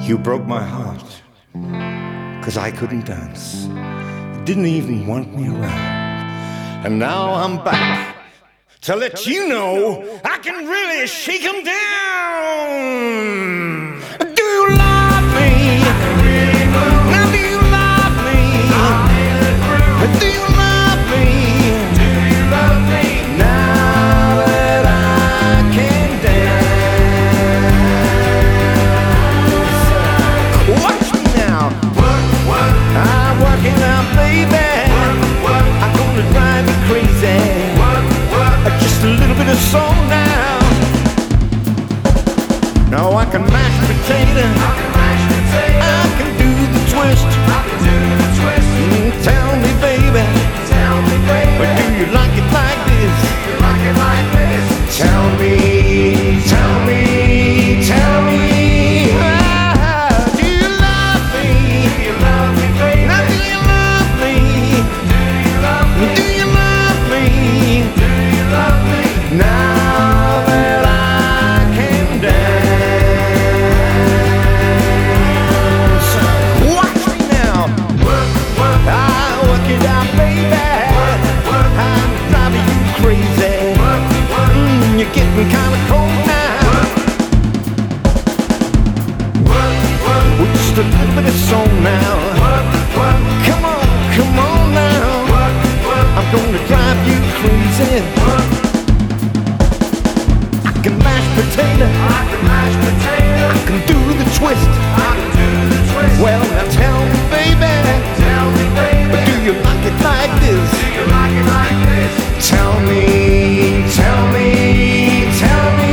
You broke my heart, 'cause I couldn't dance. You didn't even want me around. And now I'm back to let you know I can really shake 'em down. Do you love me? Now do you love me? Do you love me? Do you love me? Now that I can dance. Watch me now. Work, I'm working out, baby. work, I'm gonna drive you crazy. work, Just a little bit of soul now. Now I can mash potato. I can mash potato. I can do the twist. I can do the twist. Tell me, baby, Tell me, baby, do you like it like this? you like it like this? Tell me, tell me, tell me. Do you love me? Do you love me, baby? Now do you love me? Do you love me? Do you love me? Do you love me? Now that I can dance. Watch me now. Work, I work it out, baby. I'm driving you crazy. You're getting kinda cold now. With just a little bit of soul now. Come on now. I'm gonna drive you crazy. I can mash potato. I can mash potato. I can do the twist. I can do the twist. Well, now tell me, baby, Tell me, baby, do you like it like this? do you like it like this? Tell me, tell me, tell me.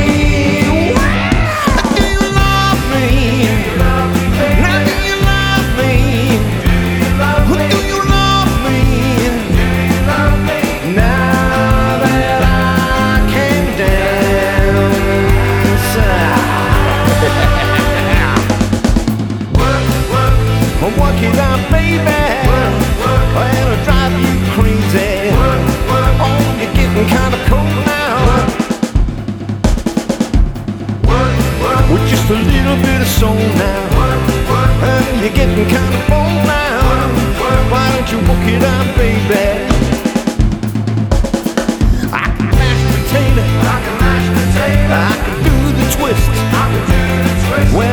Do you love me? Love me, baby. Now do you love me? Do you love me? Do you love me? Do you love me? Now that I can dance. Work, Work it out, baby. I'll drive you crazy. Oh, you're getting kinda cold now. With just a little bit of soul now. You're getting kinda bold now. Why don't you work it out, baby? I can mash potato. I can mash potato. I can do the twist. I can do the twist. Well,